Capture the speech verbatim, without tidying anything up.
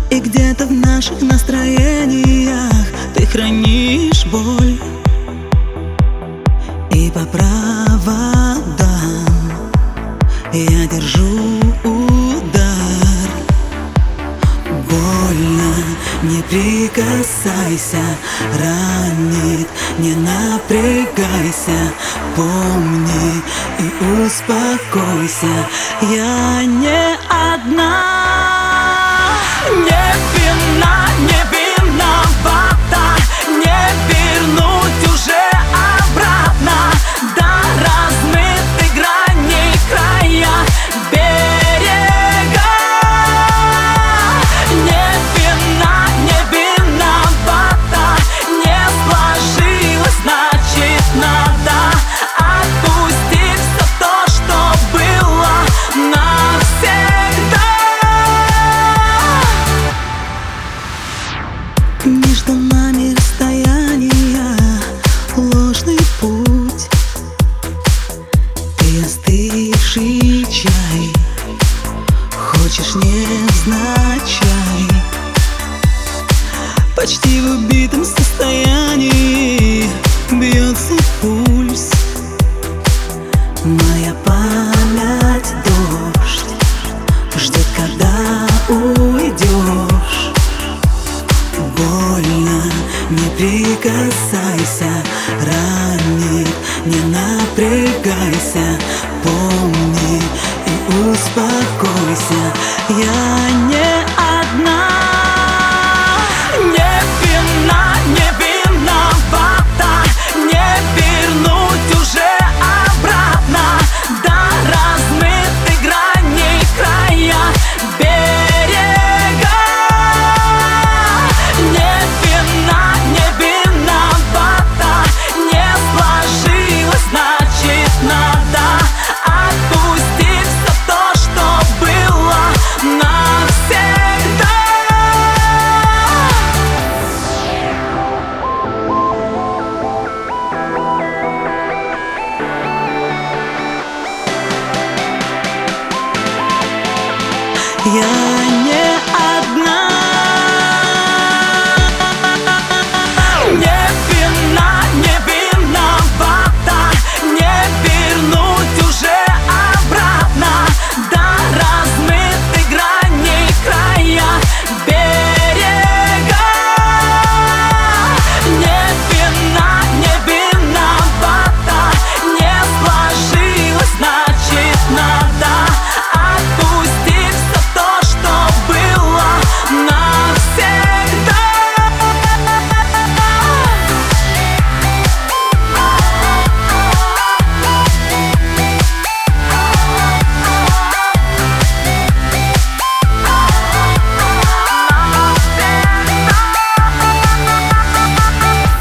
И где-то в наших настроениях ты хранишь боль. И по проводам я держу удар. Больно, не прикасайся, ранит, не напрягайся. Помни и успокойся, я не одна. Не вина, не виновата, не вернуть уже обратно до размытых граней края берега. Не вина, не виновата, не сложилось, значит надо отпустить все то, что было навсегда. Между нами расстояние, ложный путь и остывший чай. Хочешь, невзначай, почти в убитом состоянии бьется пульс. Моя память